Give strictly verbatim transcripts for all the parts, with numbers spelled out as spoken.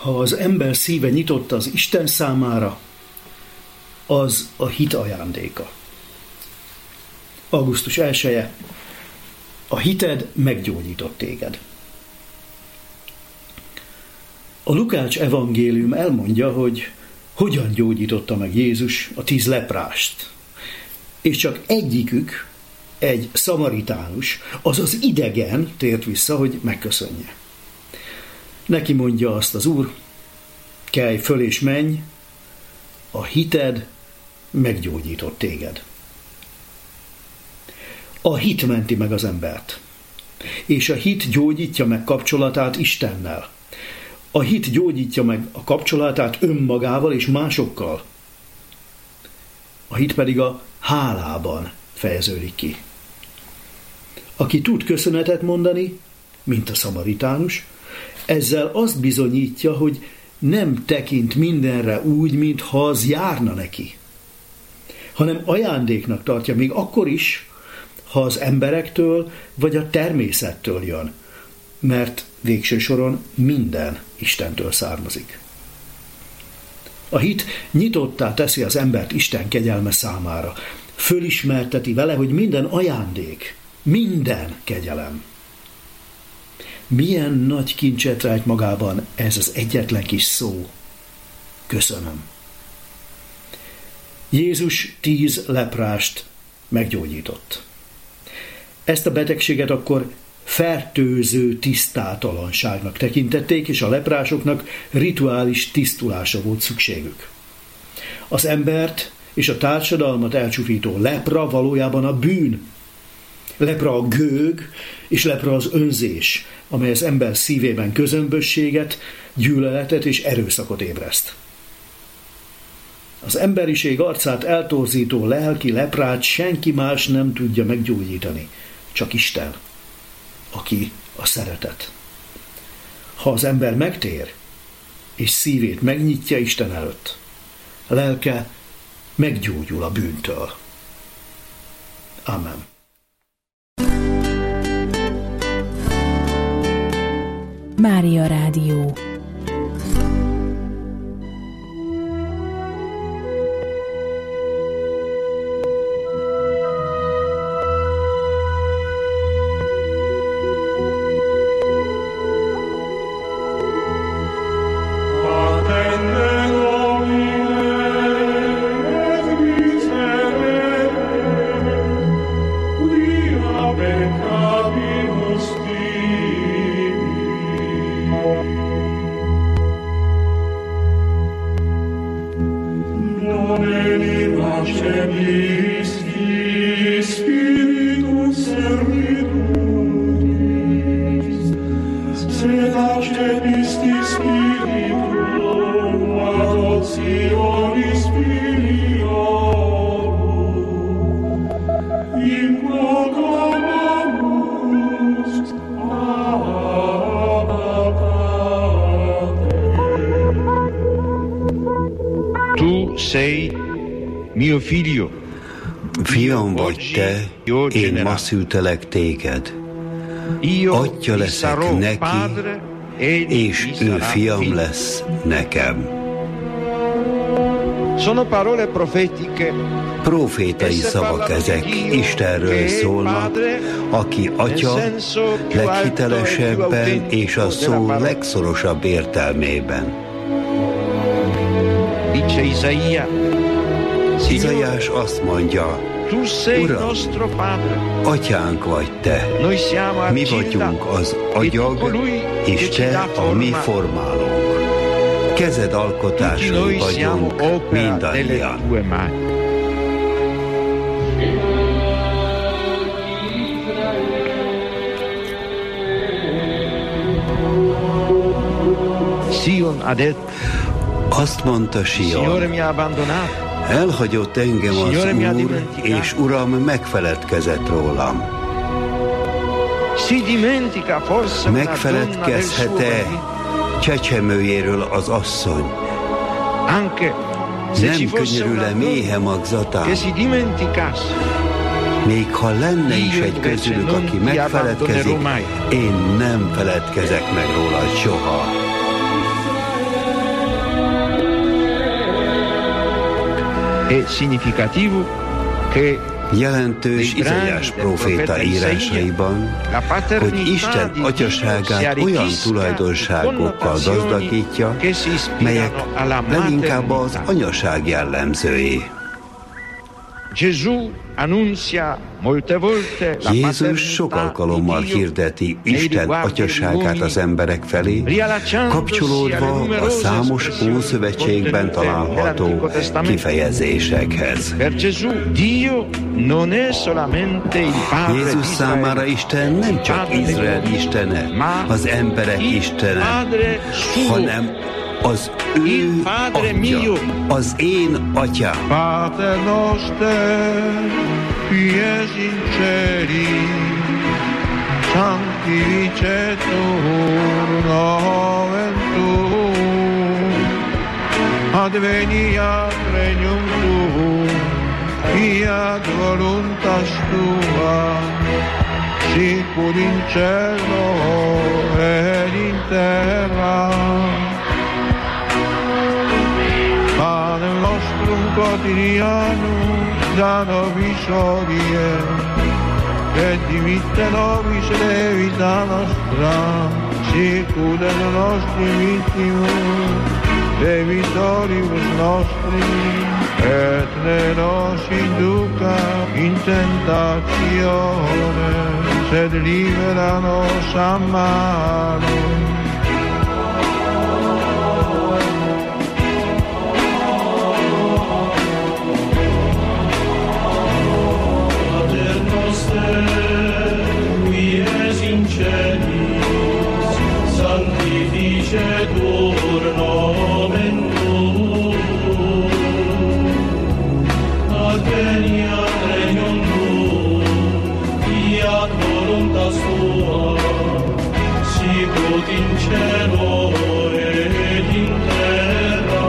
Ha az ember szíve nyitott az Isten számára, az a hit ajándéka. augusztus elseje. A hited meggyógyított téged. A Lukács evangélium elmondja, hogy hogyan gyógyította meg Jézus a tíz leprást. És csak egyikük, egy szamaritánus, azaz idegen tért vissza, hogy megköszönje. Neki mondja azt az Úr: kelj föl és menj, a hited meggyógyított téged. A hit menti meg az embert, és a hit gyógyítja meg kapcsolatát Istennel. A hit gyógyítja meg a kapcsolatát önmagával és másokkal. A hit pedig a hálában fejeződik ki. Aki tud köszönetet mondani, mint a szamaritánus, ezzel azt bizonyítja, hogy nem tekint mindenre úgy, mintha az járna neki, hanem ajándéknak tartja, még akkor is, ha az emberektől vagy a természettől jön, mert végső soron minden Istentől származik. A hit nyitottá teszi az embert Isten kegyelme számára. Fölismerteti vele, hogy minden ajándék, minden kegyelem. Milyen nagy kincset rejt magában ez az egyetlen kis szó. Köszönöm. Jézus tíz leprást meggyógyított. Ezt a betegséget akkor fertőző tisztátalanságnak tekintették, és a leprásoknak rituális tisztulásra volt szükségük. Az embert és a társadalmat elcsúfító lepra valójában a bűn. Lepra a gőg, és lepra az önzés, amely az ember szívében közömbösséget, gyűlöletet és erőszakot ébreszt. Az emberiség arcát eltorzító lelki leprát senki más nem tudja meggyógyítani, csak Isten, aki a szeretet. Ha az ember megtér, és szívét megnyitja Isten előtt, lelke meggyógyul a bűntől. Amen. Mária Rádió. Fiam vagy te, én ma szültelek téged. Atya leszek neki, és ő fiam lesz nekem. Profétai szavak ezek, Istenről szólnak, aki Atya leghitelesebben és a szó legszorosabb értelmében. Izaiás azt mondja: Uram, Atyánk vagy te, mi vagyunk az agyag, és te a mi formálónk. Kezed alkotásai vagyunk mindannyian. Azt mondta Sion: elhagyott engem az Úr, és Uram megfeledkezett rólam. Megfeledkezhet-e csecsemőjéről az asszony? Nem könyörül-e méhe magzatán? Még ha lenne is egy közülük, aki megfeledkezik, én nem feledkezek meg róla soha. Jelentős Izaiás próféta írásaiban, hogy Isten atyaságát olyan tulajdonságokkal gazdagítja, melyek leginkább az anyaság jellemzői. Jézus sok alkalommal hirdeti Isten atyaságát az emberek felé, kapcsolódva a számos Ószövetségben található kifejezésekhez. Jézus számára Isten nem csak Izrael istene, az emberek istene, hanem az ő atya, az én atyám. Pater noster, qui es in celi, sanctificetur nomen tuum, adveniat regnum tuum, fiat voluntas tua, sicur in cielo et in terra. Panem nostrum quotidianum da nobis hodie, et dimitte nobis debita nostra, sicut et nostri vittimus debitoribus nostris, et ne nos induca in tentatione, sed libera nos a malo. Sanctificetur nomen tuum, adveniat regnum tuum, fiat voluntas tua, sicut in cielo et in terra.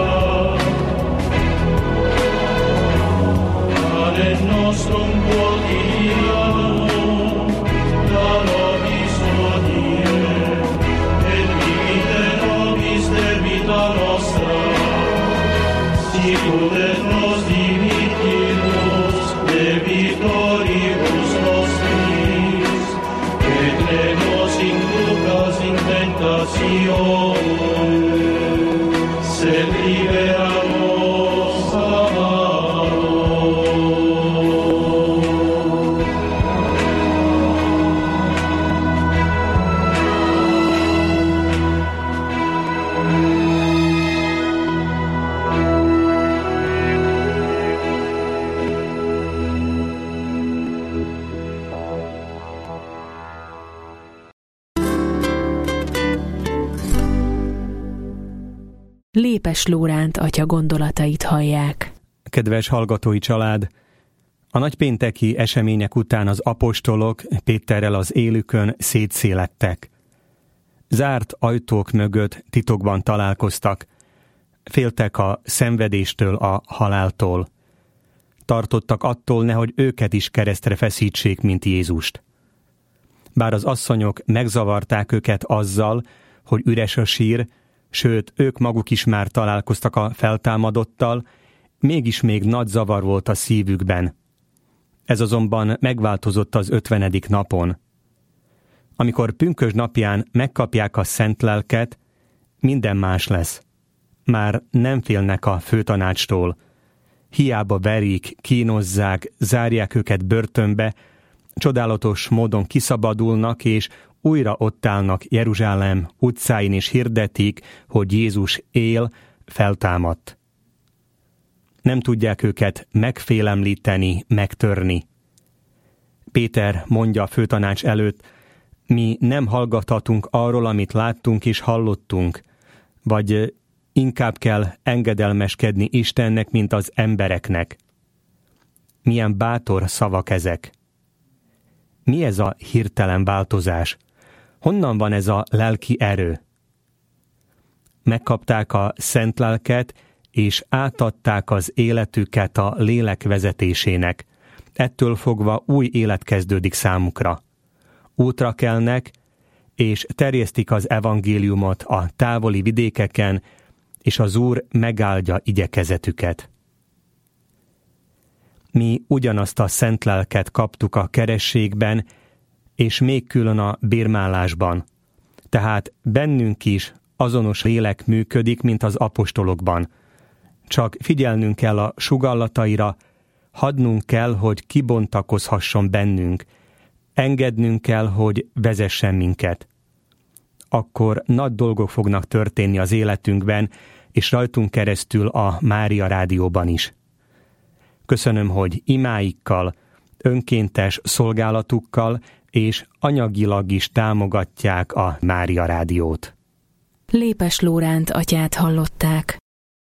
Panem nostrum quotidianum da nobis hodie, et dimitte nobis debita nostra, sicut et nos dimittimus debitoribus nostris, et ne nos inducas in tentatione, sed libera nos a malo. Lépes Lóránt atya gondolatait hallják. Kedves hallgatói család! A nagypénteki események után az apostolok Péterrel az élükön szétszélettek. Zárt ajtók mögött titokban találkoztak. Féltek a szenvedéstől, a haláltól. Tartottak attól, nehogy őket is keresztre feszítsék, mint Jézust. Bár az asszonyok megzavarták őket azzal, hogy üres a sír, sőt, ők maguk is már találkoztak a feltámadottal, mégis még nagy zavar volt a szívükben. Ez azonban megváltozott az ötvenedik napon. Amikor pünkösd napján megkapják a szent lelket, minden más lesz. Már nem félnek a főtanácstól. Hiába verik, kínozzák, zárják őket börtönbe, csodálatos módon kiszabadulnak, és újra ott állnak Jeruzsálem utcáin, és hirdetik, hogy Jézus él, feltámadt. Nem tudják őket megfélemlíteni, megtörni. Péter mondja a főtanács előtt, mi nem hallgathatunk arról, amit láttunk és hallottunk, vagy inkább kell engedelmeskedni Istennek, mint az embereknek. Milyen bátor szavak ezek! Mi ez a hirtelen változás? Honnan van ez a lelki erő? Megkapták a szent lelket, és átadták az életüket a lélek vezetésének. Ettől fogva új élet kezdődik számukra. Útra kelnek, és terjesztik az evangéliumot a távoli vidékeken, és az Úr megáldja igyekezetüket. Mi ugyanazt a szent lelket kaptuk a kerességben, és még külön a bérmálásban. Tehát bennünk is azonos lélek működik, mint az apostolokban. Csak figyelnünk kell a sugallataira, hadnunk kell, hogy kibontakozhasson bennünk, engednünk kell, hogy vezessen minket. Akkor nagy dolgok fognak történni az életünkben, és rajtunk keresztül a Mária Rádióban is. Köszönöm, hogy imáikkal, önkéntes szolgálatukkal és anyagilag is támogatják a Mária Rádiót. Lépes Lóránt atyát hallották.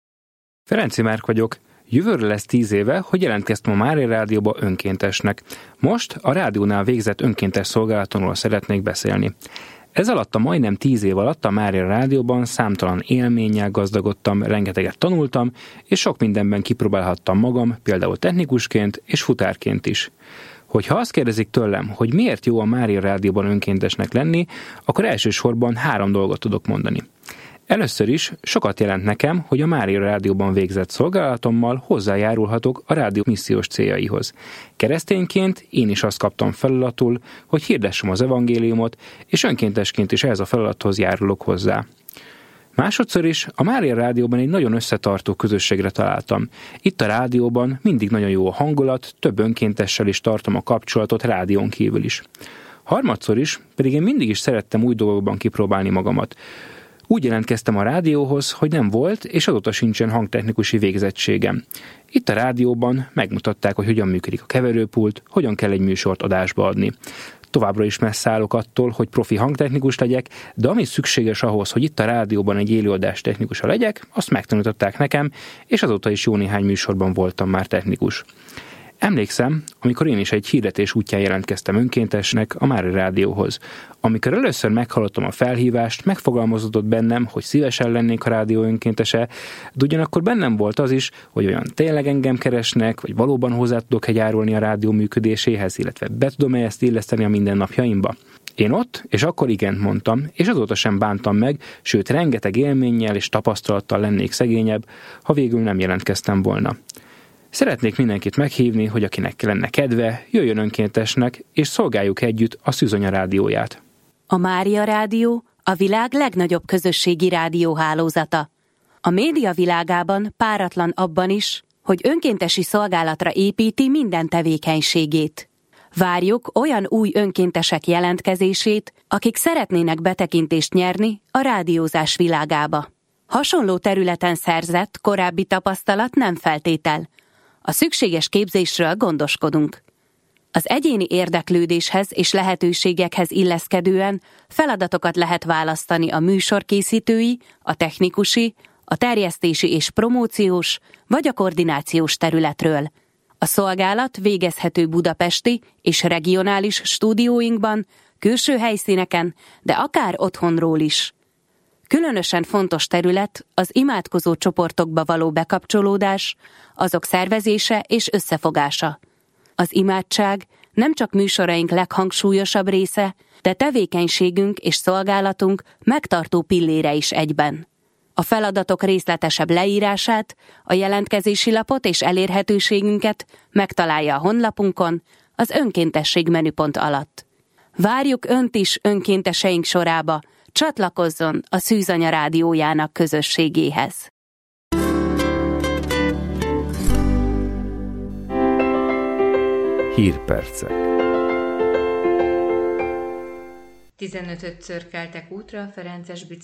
Ferenci Márk vagyok. Jövőre lesz tíz éve, hogy jelentkeztem a Mária Rádióba önkéntesnek. Most a rádiónál végzett önkéntes szolgálatomról szeretnék beszélni. Ez alatt a majdnem tíz év alatt a Mária Rádióban számtalan élménnyel gazdagodtam, rengeteget tanultam, és sok mindenben kipróbálhattam magam, például technikusként és futárként is. Hogyha azt kérdezik tőlem, hogy miért jó a Mária Rádióban önkéntesnek lenni, akkor elsősorban három dolgot tudok mondani. Először is sokat jelent nekem, hogy a Mária Rádióban végzett szolgálatommal hozzájárulhatok a rádió missziós céljaihoz. Keresztényként én is azt kaptam feladatul, hogy hirdessem az evangéliumot, és önkéntesként is ehhez a feladathoz járulok hozzá. Másodszor is a Mária Rádióban egy nagyon összetartó közösségre találtam. Itt a rádióban mindig nagyon jó a hangulat, több önkéntessel is tartom a kapcsolatot rádión kívül is. Harmadszor is pedig én mindig is szerettem új dolgokban kipróbálni magamat. Úgy jelentkeztem a rádióhoz, hogy nem volt, és azóta sincsen hangtechnikusi végzettségem. Itt a rádióban megmutatták, hogy hogyan működik a keverőpult, hogyan kell egy műsort adásba adni. Továbbra is messze állok attól, hogy profi hangtechnikus legyek, de ami szükséges ahhoz, hogy itt a rádióban egy élőadás technikusa legyek, azt megtanították nekem, és azóta is jó néhány műsorban voltam már technikus. Emlékszem, amikor én is egy hirdetés útján jelentkeztem önkéntesnek a Mária Rádióhoz. Amikor először meghallottam a felhívást, megfogalmazódott bennem, hogy szívesen lennék a rádió önkéntese, de ugyanakkor bennem volt az is, hogy olyan tényleg engem keresnek, vagy valóban hozzá tudok-e járulni a rádió működéséhez, illetve be tudom-e ezt illeszteni a mindennapjaimba. Én ott, és akkor igent mondtam, és azóta sem bántam meg, sőt rengeteg élménnyel és tapasztalattal lennék szegényebb, ha végül nem jelentkeztem volna. Szeretnék mindenkit meghívni, hogy akinek lenne kedve, jöjjön önkéntesnek, és szolgáljuk együtt a Szűzanya rádióját. A Mária Rádió a világ legnagyobb közösségi rádióhálózata. A média világában páratlan abban is, hogy önkéntesi szolgálatra építi minden tevékenységét. Várjuk olyan új önkéntesek jelentkezését, akik szeretnének betekintést nyerni a rádiózás világába. Hasonló területen szerzett korábbi tapasztalat nem feltétel. A szükséges képzésről gondoskodunk. Az egyéni érdeklődéshez és lehetőségekhez illeszkedően feladatokat lehet választani a műsorkészítői, a technikusi, a terjesztési és promóciós vagy a koordinációs területről. A szolgálat végezhető budapesti és regionális stúdióinkban, külső helyszíneken, de akár otthonról is. Különösen fontos terület az imádkozó csoportokba való bekapcsolódás, azok szervezése és összefogása. Az imádság nem csak műsoraink leghangsúlyosabb része, de tevékenységünk és szolgálatunk megtartó pillére is egyben. A feladatok részletesebb leírását, a jelentkezési lapot és elérhetőségünket megtalálja a honlapunkon, az önkéntesség menüpont alatt. Várjuk Önt is önkénteseink sorába, csatlakozzon a Szűzanya rádiójának közösségéhez. Hírpercek. tizenötödször keltek útra a Ferences